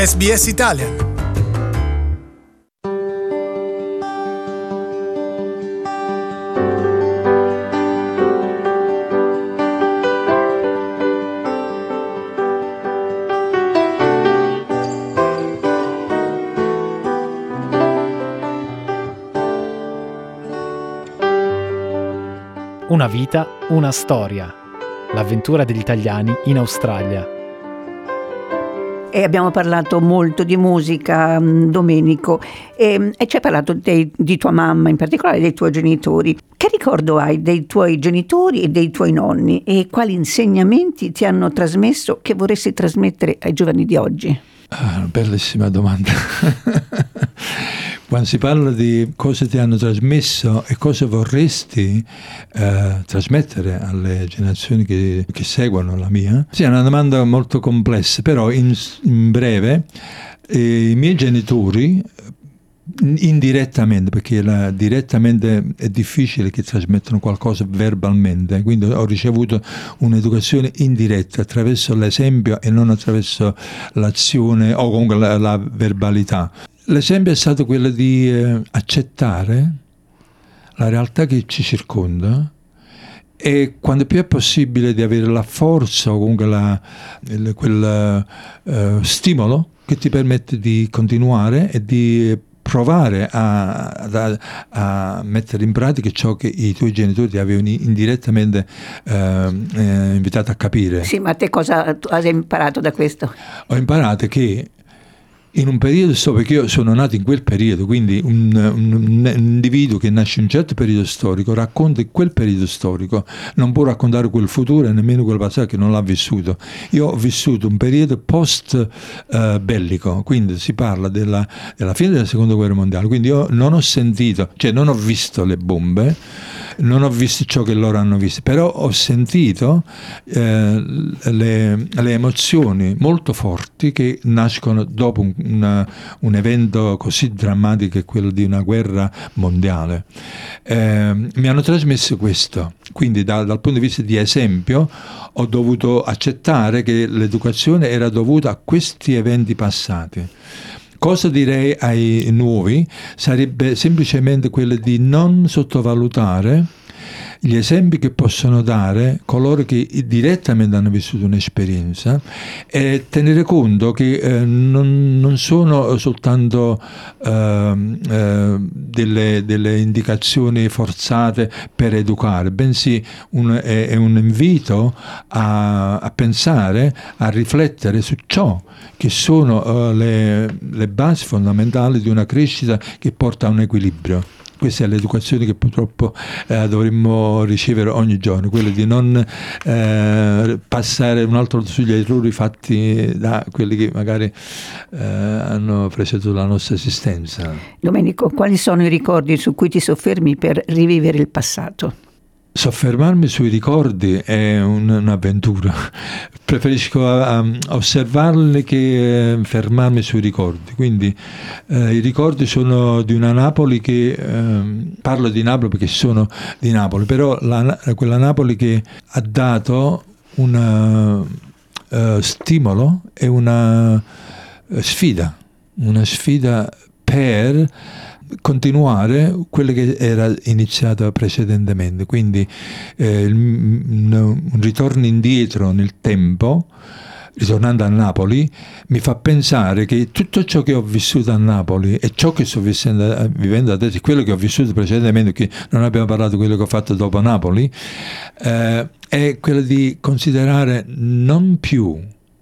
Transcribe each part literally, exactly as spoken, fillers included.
S B S Italian. Una vita, una storia. L'avventura degli italiani in Australia. E abbiamo parlato molto di musica, Domenico, e, e ci hai parlato dei, di tua mamma, in particolare dei tuoi genitori. Che ricordo hai dei tuoi genitori e dei tuoi nonni e quali insegnamenti ti hanno trasmesso che vorresti trasmettere ai giovani di oggi? Ah, bellissima domanda. Quando si parla di cosa ti hanno trasmesso e cosa vorresti eh, trasmettere alle generazioni che, che seguono la mia, sì, è una domanda molto complessa, però in, in breve eh, i miei genitori indirettamente, perché la, direttamente è difficile che trasmettano qualcosa verbalmente, quindi ho ricevuto un'educazione indiretta attraverso l'esempio e non attraverso l'azione o comunque la, la verbalità. L'esempio è stato quello di eh, accettare la realtà che ci circonda e quando più è possibile di avere la forza o comunque la, il, quel uh, stimolo che ti permette di continuare e di provare a, a, a mettere in pratica ciò che i tuoi genitori ti avevano indirettamente eh, eh, invitato a capire. Sì, ma te cosa hai imparato da questo? Ho imparato che in un periodo storico, perché io sono nato in quel periodo, quindi un, un, un individuo che nasce in un certo periodo storico racconta quel periodo storico, non può raccontare quel futuro e nemmeno quel passato che non l'ha vissuto. Io ho vissuto un periodo post eh, bellico, quindi si parla della, della fine della seconda guerra mondiale, quindi io non ho sentito, cioè non ho visto le bombe, non ho visto ciò che loro hanno visto, però ho sentito eh, le, le emozioni molto forti che nascono dopo un Una, un evento così drammatico che è quello di una guerra mondiale. Eh, mi hanno trasmesso questo, quindi da, dal punto di vista di esempio ho dovuto accettare che l'educazione era dovuta a questi eventi passati. Cosa direi ai nuovi? Sarebbe semplicemente quello di non sottovalutare gli esempi che possono dare coloro che direttamente hanno vissuto un'esperienza e tenere conto che eh, non, non sono soltanto eh, eh, delle, delle indicazioni forzate per educare, bensì un, è, è un invito a, a pensare, a riflettere su ciò che sono uh, le, le basi fondamentali di una crescita che porta a un equilibrio. Questa è l'educazione che purtroppo eh, dovremmo ricevere ogni giorno, quello di non eh, passare un altro sugli errori fatti da quelli che magari eh, hanno preceduto la nostra esistenza. Domenico, quali sono i ricordi su cui ti soffermi per rivivere il passato? Soffermarmi sui ricordi è un, un'avventura. Preferisco uh, osservarli che uh, fermarmi sui ricordi. Quindi uh, i ricordi sono di una Napoli che uh, parlo di Napoli perché sono di Napoli, però la, quella Napoli che ha dato un uh, stimolo e una uh, sfida, una sfida per continuare quello che era iniziato precedentemente, quindi eh, il, un ritorno indietro nel tempo, ritornando a Napoli, mi fa pensare che tutto ciò che ho vissuto a Napoli e ciò che sto vivendo, vivendo adesso, quello che ho vissuto precedentemente, che non abbiamo parlato di quello che ho fatto dopo Napoli, eh, è quello di considerare non più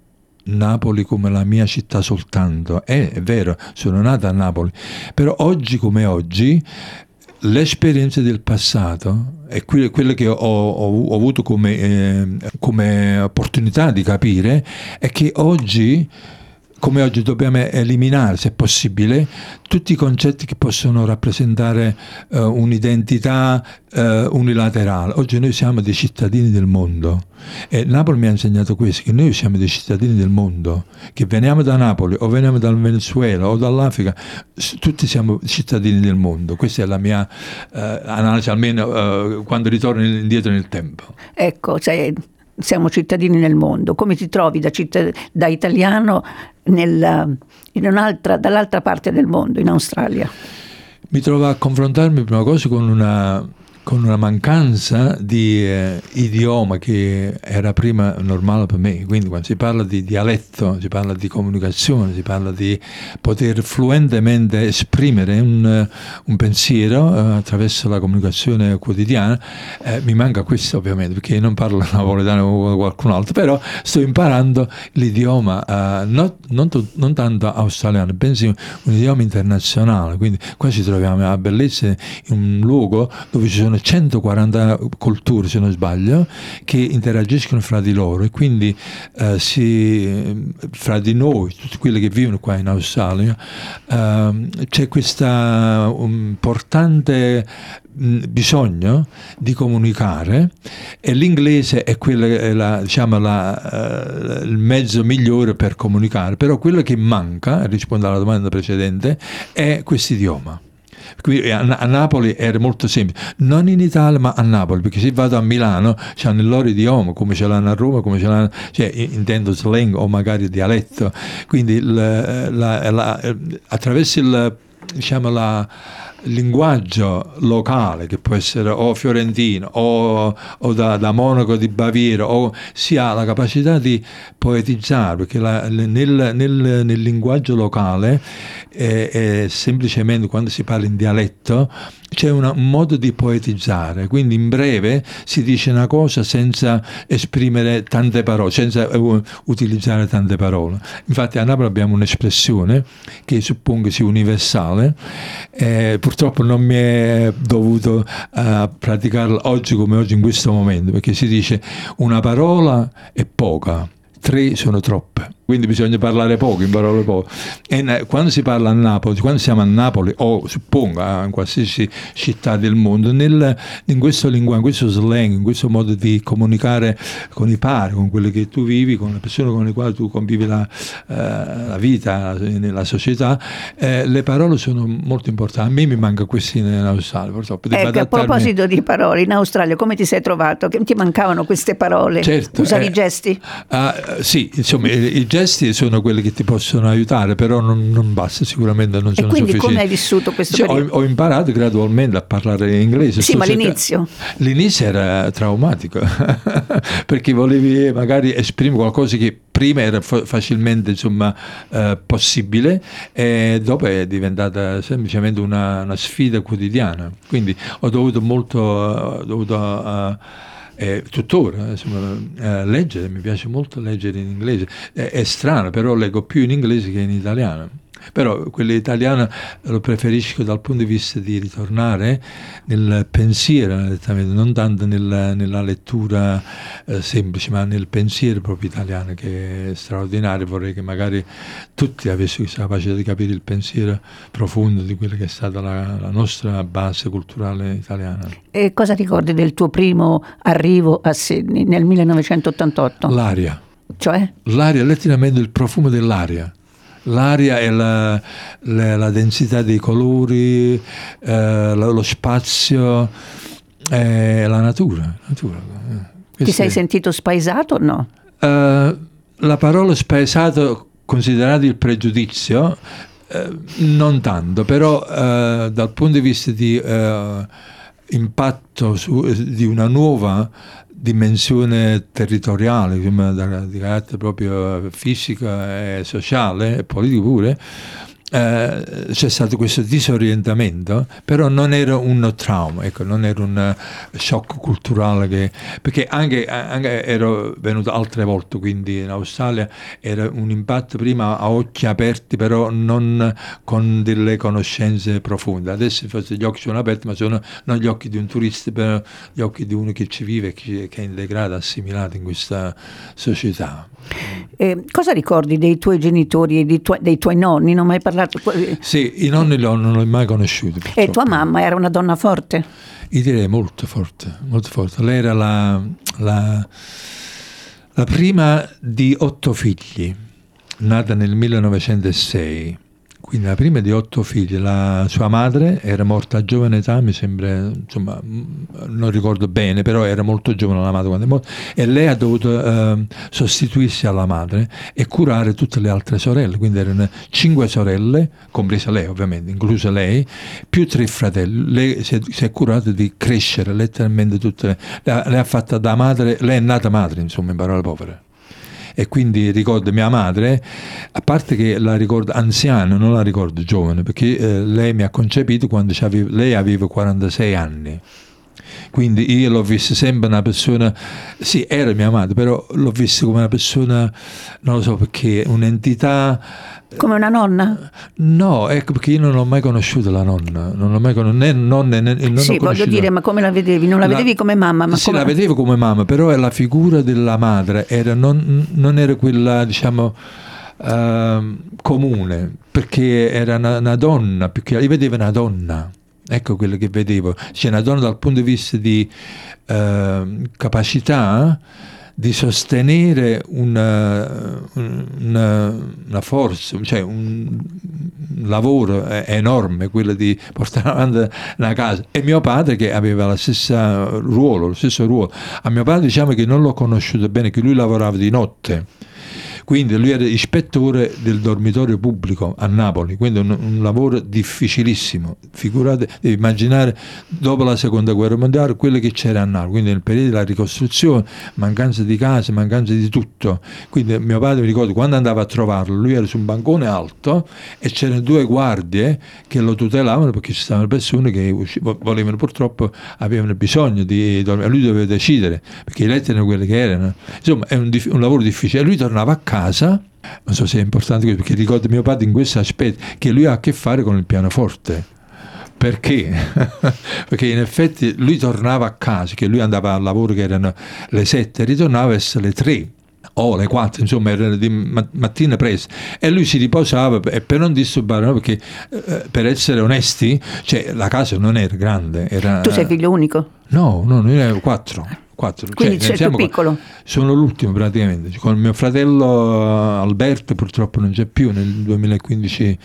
Napoli come la mia città soltanto. Eh, è vero, sono nata a Napoli, però oggi come oggi l'esperienza del passato e quello che ho, ho, ho avuto come, eh, come opportunità di capire è che oggi come oggi dobbiamo eliminare, se possibile, tutti i concetti che possono rappresentare uh, un'identità uh, unilaterale. Oggi noi siamo dei cittadini del mondo e Napoli mi ha insegnato questo, che noi siamo dei cittadini del mondo, che veniamo da Napoli o veniamo dal Venezuela o dall'Africa, tutti siamo cittadini del mondo. Questa è la mia uh, analisi, almeno uh, quando ritorno indietro nel tempo. Ecco, cioè siamo cittadini nel mondo, come ti trovi da, cittad- da italiano nel, in un'altra, dall'altra parte del mondo, in Australia? Mi trovo a confrontarmi prima cosa con una, con una mancanza di eh, idioma che era prima normale per me. Quindi quando si parla di dialetto, si parla di comunicazione, si parla di poter fluentemente esprimere un, un pensiero eh, attraverso la comunicazione quotidiana, eh, mi manca questo ovviamente, perché non parlo napoletano o qualcun altro, però sto imparando l'idioma eh, non, non, non tanto australiano, bensì un idioma internazionale. Quindi qua ci troviamo a bellezza in un luogo dove ci sono centoquaranta culture, se non sbaglio, che interagiscono fra di loro, e quindi eh, si, fra di noi, tutti quelli che vivono qua in Australia, eh, c'è questo importante bisogno di comunicare, e l'inglese è, quella, è la, diciamo la, uh, il mezzo migliore per comunicare, però quello che manca, rispondo alla domanda precedente, è questo idioma. Qui a, a Napoli era molto semplice, non in Italia ma a Napoli, perché se vado a Milano c'hanno il loro idioma, come ce l'hanno a Roma, come ce l'hanno, cioè intendo slang o magari dialetto, quindi il, la, la, attraverso il, diciamo la linguaggio locale, che può essere o fiorentino o, o da, da Monaco di Baviera, o si ha la capacità di poetizzare, perché la, nel, nel, nel linguaggio locale è, è semplicemente, quando si parla in dialetto, c'è una, un modo di poetizzare, quindi in breve si dice una cosa senza esprimere tante parole, senza uh, utilizzare tante parole. Infatti a Napoli abbiamo un'espressione che suppongo sia universale, eh, purtroppo non mi è dovuto uh, praticarla oggi come oggi in questo momento, perché si dice una parola è poca, tre sono troppe. Quindi bisogna parlare poco, in parole poche. E quando si parla a Napoli, quando siamo a Napoli, o suppongo in qualsiasi città del mondo, nel, in questo linguaggio, in questo slang, in questo modo di comunicare con i pari, con quelli che tu vivi, con le persone con le quali tu convivi la, eh, la vita nella società, eh, le parole sono molto importanti. A me mi manca questo in Australia, purtroppo. Ecco, adattarmi. A proposito di parole, in Australia come ti sei trovato? Che ti mancavano queste parole? Certo, Usavi eh, i gesti? Uh, sì, insomma, i, i gesti sono quelli che ti possono aiutare, però non, non basta, sicuramente non sono sufficienti. E quindi sufficienti. come hai vissuto questo Cioè, periodo? Ho, ho imparato gradualmente a parlare inglese. Sì, ma cerca... all'inizio? L'inizio era traumatico, perché volevi magari esprimere qualcosa che prima era fa- facilmente insomma, eh, possibile, e dopo è diventata semplicemente una, una sfida quotidiana. Quindi ho dovuto molto... Ho dovuto, uh, Eh, tuttora insomma, eh, leggere, mi piace molto leggere in inglese, eh, è strano, però leggo più in inglese che in italiano, però quello italiano lo preferisco dal punto di vista di ritornare nel pensiero, non tanto nel, nella lettura eh, semplice, ma nel pensiero proprio italiano, che è straordinario. Vorrei che magari tutti avessero questa capacità di capire il pensiero profondo di quella che è stata la, la nostra base culturale italiana. E cosa ricordi del tuo primo arrivo a Sydney nel millenovecentottantotto? L'aria. Cioè? L'aria, letteralmente il profumo dell'aria. L'aria è la, la, la densità dei colori, eh, lo, lo spazio, eh, la natura. natura. Ti sei è... sentito spaesato o no? Uh, la parola spaesato, considerato il pregiudizio, eh, non tanto, però eh, dal punto di vista di eh, impatto su, di una nuova dimensione territoriale, di carattere proprio fisico e sociale e politico pure, eh, c'è stato questo disorientamento, però non era un trauma, ecco, non era un shock culturale, che, perché anche, anche ero venuto altre volte, quindi in Australia era un impatto prima a occhi aperti, però non con delle conoscenze profonde. Adesso forse gli occhi sono aperti, ma sono non gli occhi di un turista, però gli occhi di uno che ci vive e che, che è integrato, assimilato in questa società. Eh, cosa ricordi dei tuoi genitori e dei, tu- dei tuoi nonni? Non hai mai parlato? Sì, i nonni non li ho mai conosciuti. Purtroppo. E tua mamma era una donna forte? Io direi molto forte, molto forte. Lei era la, la, la prima di otto figli, nata nel millenovecentosei. quindi la prima di otto figli. La sua madre era morta a giovane età, mi sembra, insomma, non ricordo bene, però era molto giovane la madre quando è morta, e lei ha dovuto eh, sostituirsi alla madre e curare tutte le altre sorelle, quindi erano cinque sorelle, compresa lei ovviamente, inclusa lei, più tre fratelli. Lei si è, si è curata di crescere letteralmente tutte le, lei ha fatta da madre, lei è nata madre, insomma, in parole povere. E quindi ricordo mia madre, a parte che la ricordo anziana, non la ricordo giovane, perché eh, lei mi ha concepito quando aveva, lei aveva quarantasei anni. Quindi io l'ho vista sempre una persona, sì, era mia madre, però l'ho vista come una persona, non lo so perché, un'entità. Come una nonna? No, ecco, perché io non ho mai conosciuto la nonna, non ho mai conosciuto né nonna né, né non sì, ho voglio dire, ma come la vedevi? Non la, la vedevi come mamma? Ma sì, come... la vedevo come mamma, però la figura della madre era non, non era quella, diciamo, uh, comune, perché era una, una donna, perché io vedevo una donna. Ecco quello che vedevo. C'è una donna dal punto di vista di uh, capacità di sostenere una, una, una forza, cioè un lavoro enorme, quello di portare avanti una casa. E mio padre che aveva lo stesso ruolo, lo stesso ruolo. A mio padre diciamo che non l'ho conosciuto bene, che lui lavorava di notte. Quindi lui era ispettore del dormitorio pubblico a Napoli, quindi un, un lavoro difficilissimo. Figurate, devi immaginare dopo la seconda guerra mondiale quello che c'era a Napoli, quindi nel periodo della ricostruzione, mancanza di case, mancanza di tutto. Quindi mio padre, mi ricordo, quando andava a trovarlo, lui era su un bancone alto e c'erano due guardie che lo tutelavano perché ci stavano persone che uscivano, volevano purtroppo, avevano bisogno di dormire, lui doveva decidere, perché i letti erano quelli che erano. Insomma, è un, un lavoro difficile. E lui tornava a casa, non so se è importante questo, perché ricordo mio padre in questo aspetto, che lui ha a che fare con il pianoforte. Perché? Perché in effetti lui tornava a casa, che lui andava al lavoro che erano le sette, ritornava verso le tre o le quattro, insomma era di mattina presto, e lui si riposava e per non disturbare, no? Perché eh, per essere onesti, cioè, la casa non era grande. Era, tu sei figlio unico? No, no, noi eravamo quattro. quattro. Quindi cioè, c'è il più piccolo? Sono l'ultimo praticamente. Con mio fratello Alberto purtroppo non c'è più, nel duemilaquindici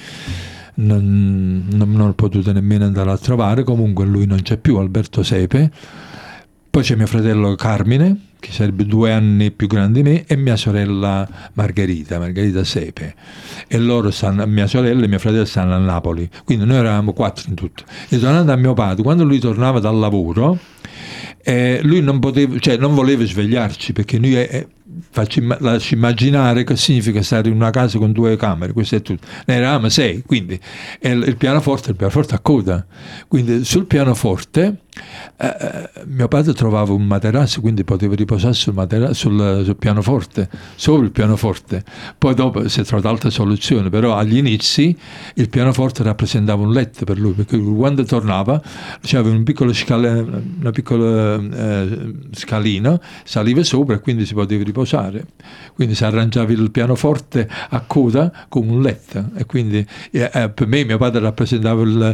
non, non, non ho potuto nemmeno andare a trovare, comunque lui non c'è più, Alberto Sepe. Poi c'è mio fratello Carmine, che sarebbe due anni più grande di me, e mia sorella Margherita, Margherita Sepe. E loro stanno, mia sorella e mio fratello stanno a Napoli, quindi noi eravamo quattro in tutto. E tornando a mio padre, quando lui tornava dal lavoro, eh, lui non poteva, cioè non voleva svegliarci, perché noi eh, faccio, lasci immaginare che significa stare in una casa con due camere, questo è tutto. Ne eravamo sei, quindi e il, il pianoforte, il pianoforte a coda, quindi sul pianoforte eh, mio padre trovava un materasso, quindi poteva riposare sul, materasso, sul, sul pianoforte, sopra il pianoforte. Poi dopo si è trovata altre soluzioni, però agli inizi il pianoforte rappresentava un letto per lui, perché quando tornava c'era un piccolo scala, una piccola eh, scalina, saliva sopra e quindi si poteva riposare. Quindi si arrangiava il pianoforte a coda come un letto, e quindi eh, per me mio padre rappresentava il,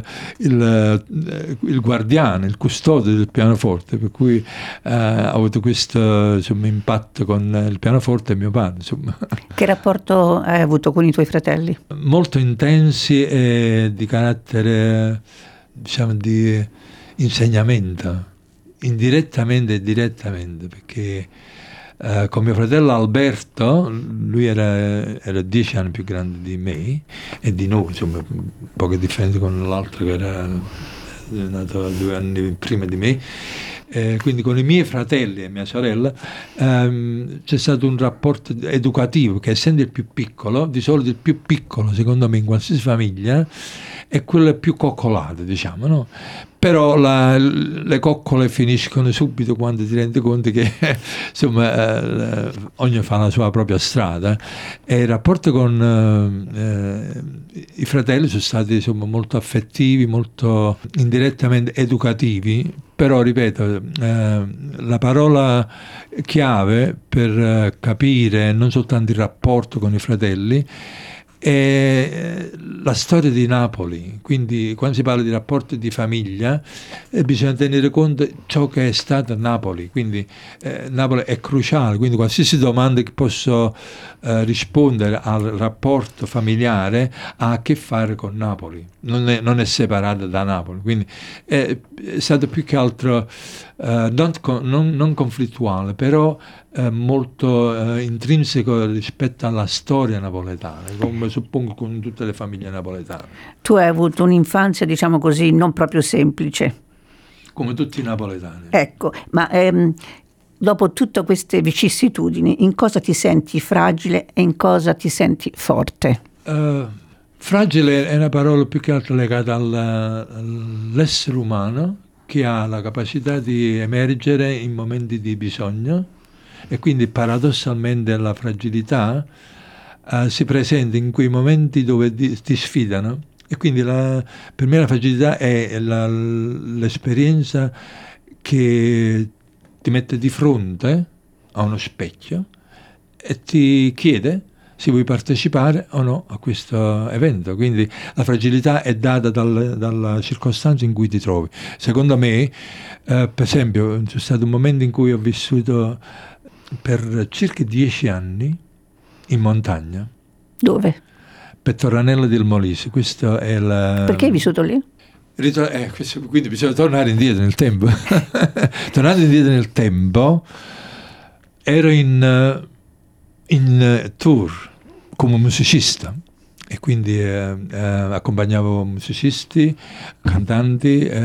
il, il guardiano, il custode del pianoforte, per cui eh, ho avuto questo, insomma, impatto con il pianoforte e mio padre, insomma. Che rapporto hai avuto con i tuoi fratelli? Molto intensi e di carattere, diciamo, di insegnamento, indirettamente e direttamente, perché Uh, con mio fratello Alberto, lui era, era dieci anni più grande di me e di noi, insomma, poche differenze con l'altro che era nato due anni prima di me. Eh, quindi con i miei fratelli e mia sorella ehm, c'è stato un rapporto educativo che, essendo il più piccolo, di solito il più piccolo secondo me in qualsiasi famiglia è quello più coccolato, diciamo, no? Però la, le coccole finiscono subito quando ti rendi conto che insomma eh, ognuno fa la sua propria strada, e i rapporti con eh, i fratelli sono stati, insomma, molto affettivi, molto indirettamente educativi. Però ripeto, eh, la parola chiave per capire non soltanto il rapporto con i fratelli è la storia di Napoli. Quindi quando si parla di rapporti di famiglia eh, bisogna tenere conto di ciò che è stato Napoli, quindi eh, Napoli è cruciale, quindi qualsiasi domanda che posso eh, rispondere al rapporto familiare ha a che fare con Napoli, non è, non è separata da Napoli, quindi è, è stato più che altro eh, non, non, non conflittuale, però eh, molto eh, intrinseco rispetto alla storia napoletana, come suppongo con tutte le famiglie napoletane. Tu hai avuto un'infanzia, diciamo così, non proprio semplice. Come tutti i napoletani. Ecco, ma ehm, dopo tutte queste vicissitudini, in cosa ti senti fragile e in cosa ti senti forte? Uh, fragile è una parola più che altro legata al, all'essere umano che ha la capacità di emergere in momenti di bisogno, e quindi paradossalmente la fragilità uh, si presenta in quei momenti dove ti, ti sfidano, e quindi la, per me la fragilità è la, l'esperienza che ti mette di fronte a uno specchio e ti chiede se vuoi partecipare o no a questo evento. Quindi la fragilità è data dal, dalla circostanza in cui ti trovi. Secondo me, eh, per esempio, c'è stato un momento in cui ho vissuto per circa dieci anni in montagna. Dove? Pettoranella del Molise. Questo è la... Perché hai vissuto lì? Ritor- eh, questo, quindi bisogna tornare indietro nel tempo. Tornando indietro nel tempo, ero in, in tour come musicista, e quindi eh, eh, accompagnavo musicisti, cantanti, eh,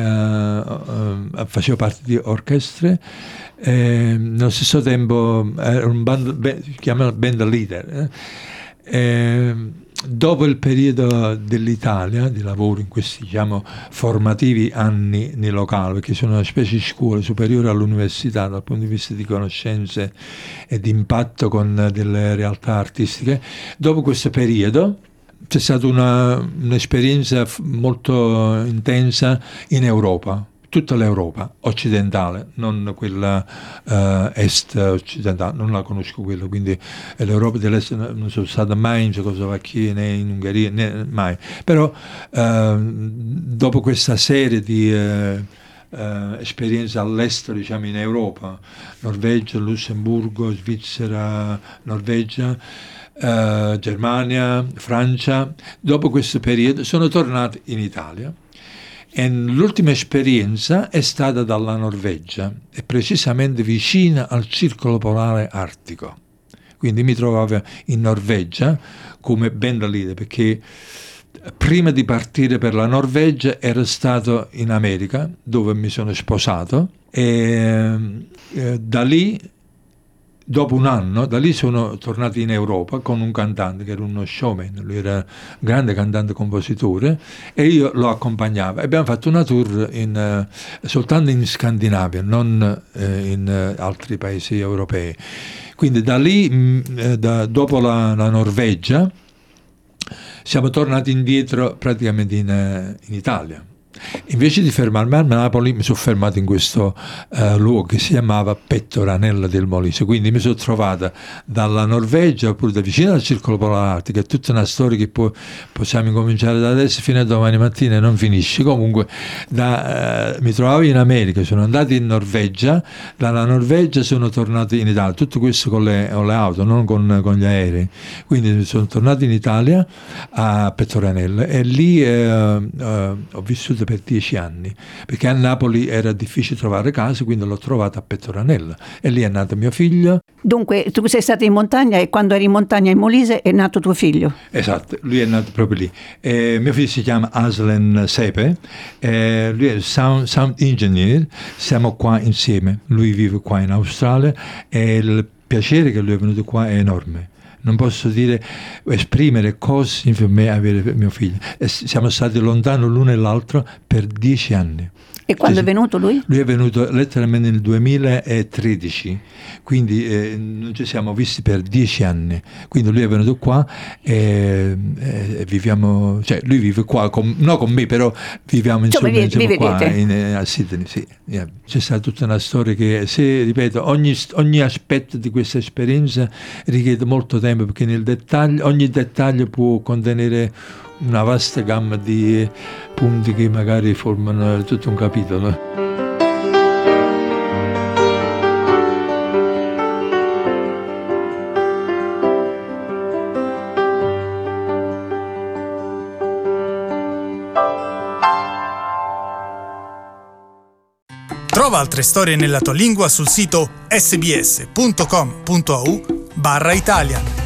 eh, facevo parte di orchestre. Eh, nello stesso tempo ero un band, band, si chiama band leader. Eh. Eh, dopo il periodo dell'Italia di lavoro in questi, diciamo, formativi anni nei locali, perché sono una specie di scuola superiore all'università dal punto di vista di conoscenze e di impatto con delle realtà artistiche, dopo questo periodo c'è stata una, un'esperienza molto intensa in Europa, tutta l'Europa occidentale, non quella uh, est occidentale, non la conosco quella, quindi l'Europa dell'est non sono stata mai in Cecoslovacchia né in Ungheria, né mai. Però uh, dopo questa serie di uh, uh, esperienze all'estero, diciamo in Europa, Norvegia, Lussemburgo, Svizzera, Norvegia, uh, Germania, Francia, dopo questo periodo sono tornato in Italia. E l'ultima esperienza è stata dalla Norvegia, e precisamente vicina al circolo polare artico. Quindi mi trovavo in Norvegia come band leader, perché prima di partire per la Norvegia ero stato in America, dove mi sono sposato, e eh, da lì, dopo un anno, da lì sono tornato in Europa con un cantante che era uno showman, lui era un grande cantante compositore, e io lo accompagnavo. Abbiamo fatto una tour in, uh, soltanto in Scandinavia, non uh, in uh, altri paesi europei. Quindi da lì, mh, da, dopo la, la Norvegia, siamo tornati indietro praticamente in, uh, in Italia. Invece di fermarmi a Napoli mi sono fermato in questo uh, luogo che si chiamava Pettoranella del Molise, quindi mi sono trovata dalla Norvegia, oppure da vicino al circolo polare artico. È tutta una storia che poi possiamo incominciare da adesso fino a domani mattina e non finisce. Comunque da, uh, mi trovavo in America, sono andato in Norvegia, dalla Norvegia sono tornato in Italia, tutto questo con le, con le auto, non con, con gli aerei. Quindi sono tornato in Italia a Pettoranella, e lì uh, uh, ho vissuto per dieci anni, perché a Napoli era difficile trovare casa, quindi l'ho trovata a Pettoranella, e lì è nato mio figlio. Dunque tu sei stato in montagna, e quando eri in montagna in Molise è nato tuo figlio? Esatto, lui è nato proprio lì. E mio figlio si chiama Aslan Sepe, e lui è sound, sound engineer, siamo qua insieme, lui vive qua in Australia, e il piacere che lui è venuto qua è enorme. Non posso dire, esprimere cose per me avere mio figlio. E siamo stati lontani l'uno e l'altro per dieci anni. E quando è venuto lui? Lui è venuto letteralmente nel duemilatredici, quindi eh, non ci siamo visti per dieci anni. Quindi lui è venuto qua e, e viviamo, cioè lui vive qua, con, non con me, però viviamo insieme, cioè, insieme vi qua in, a Sydney. Sì. Yeah. C'è stata tutta una storia che, se ripeto, ogni, ogni aspetto di questa esperienza richiede molto tempo tempo, perché nel dettaglio, ogni dettaglio può contenere una vasta gamma di punti che magari formano tutto un capitolo. Trova altre storie nella tua lingua sul sito sbs punto com punto a u barra Italian.